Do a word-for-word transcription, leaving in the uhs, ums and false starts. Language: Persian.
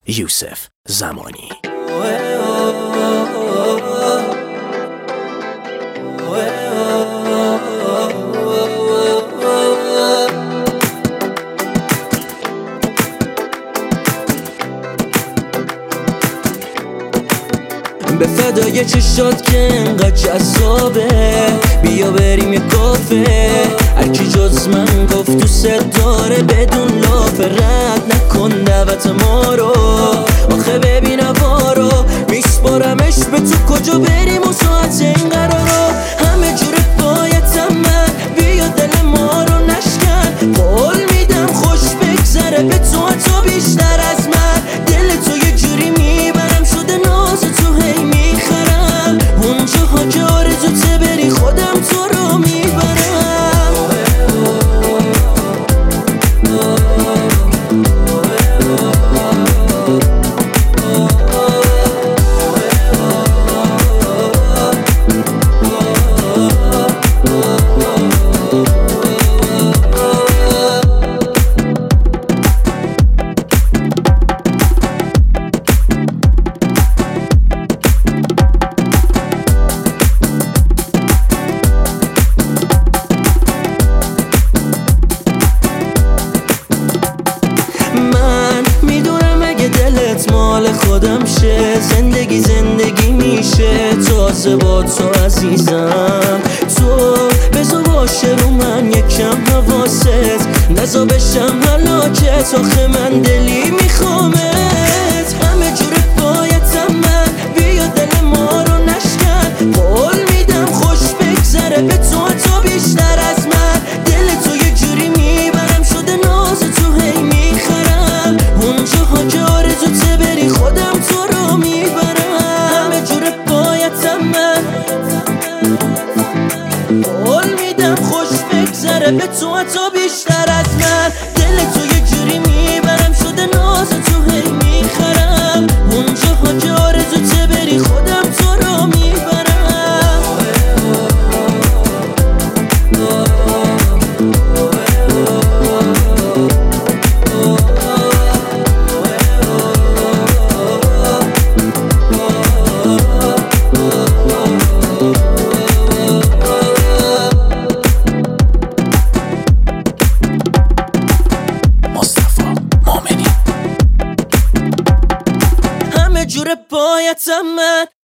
یوسف زمانی. به فدای چشات که انقدر جذابه، بیا بریم یه کافه. هرکی جز من گفت دوست داره بدون لاف، رد نکن دعوت ما رو. آخه ببین هوا رو میسپارمش به تو، کجا بریم و ساعت این قرارو. همه جور بایدم من، بیا دل ما رو نشکن. قول میدم خوش بگذره به تو، حتی بیشتر از من. دل تو یه جوری میبرم شده ناز تو، هی میخرم اونجاها که آرزوته بری، خودم تو رو میبرم. مال خودم شه، زندگی زندگی میشه تازه با تو عزیزم. تو بذار باشه رو من یکم حواست، نزا بشم هلاکت. آخه من دلی میخوامت، همه جور بایدم من، بیا دل ما رو نشکن. قول میدم خوش بگذره به تو، حتی بیشتر از من. دل تو یه جوری میبرم شده ناز تو، هی میخرم اونجاها که آرزوته بری، خودم تو رو میبرم. همه جور بایدم من، قول میدم خوش بگذره به تو، حتی بیشتر